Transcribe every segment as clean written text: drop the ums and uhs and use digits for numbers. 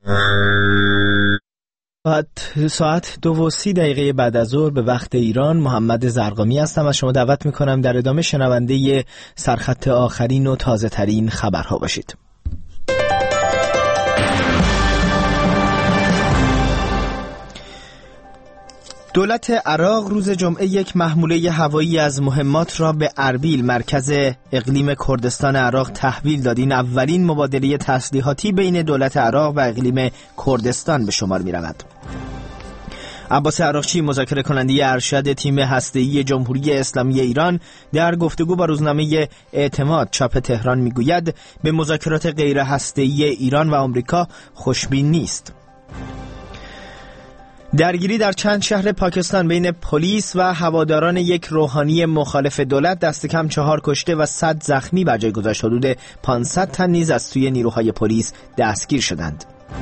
ساعت 2:30 بعد از ظهر به وقت ایران. محمد زرقامی هستم و شما دعوت میکنم در ادامه شنونده سرخط آخرین و تازه ترین خبرها باشید. دولت عراق روز جمعه یک محموله هوایی از مهمات را به اربیل، مرکز اقلیم کردستان عراق، تحویل داد. این اولین مبادله تسلیحاتی بین دولت عراق و اقلیم کردستان به شمار می رود. عباس عراقچی، مذاکره کننده ارشد تیم هسته‌ای جمهوری اسلامی ایران، در گفتگو با روزنامه اعتماد چاپ تهران میگوید به مذاکرات غیر هسته‌ای ایران و آمریکا خوشبین نیست. درگیری در چند شهر پاکستان بین پلیس و هواداران یک روحانی مخالف دولت، دست کم 4 کشته و 100 زخمی بر جای گذاشت. حدود 500 تن نیز از سوی نیروهای پلیس دستگیر شدند.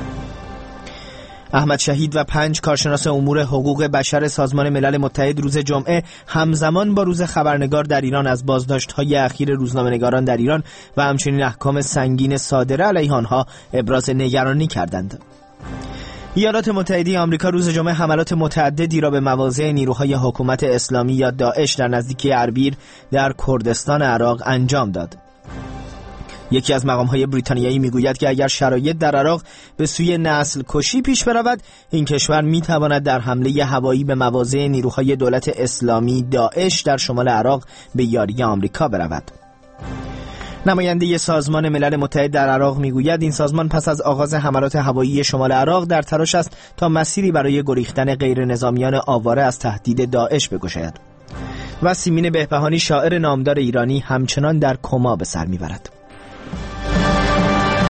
احمد شهید و 5 کارشناس امور حقوق بشر سازمان ملل متحد روز جمعه همزمان با روز خبرنگار در ایران از بازداشت‌های اخیر روزنامه‌نگاران در ایران و همچنین احکام سنگین صادره علیه آنها ابراز نگرانی کردند. ایالات متحده آمریکا روز جمعه حملات متعددی را به مواضع نیروهای حکومت اسلامی یا داعش در نزدیکی اربیل در کردستان عراق انجام داد. یکی از مقام‌های بریتانیایی میگوید که اگر شرایط در عراق به سوی نسل کشی پیش برود، این کشور میتواند در حمله هوایی به مواضع نیروهای دولت اسلامی داعش در شمال عراق به یاری آمریکا برود. نماینده سازمان ملل متحد در عراق میگوید این سازمان پس از آغاز حملات هوایی شمال عراق در تلاش است تا مسیری برای گریختن غیر نظامیان آواره از تهدید داعش بگشاید. و سیمین بهبهانی، شاعر نامدار ایرانی، همچنان در کما به سر میبرد.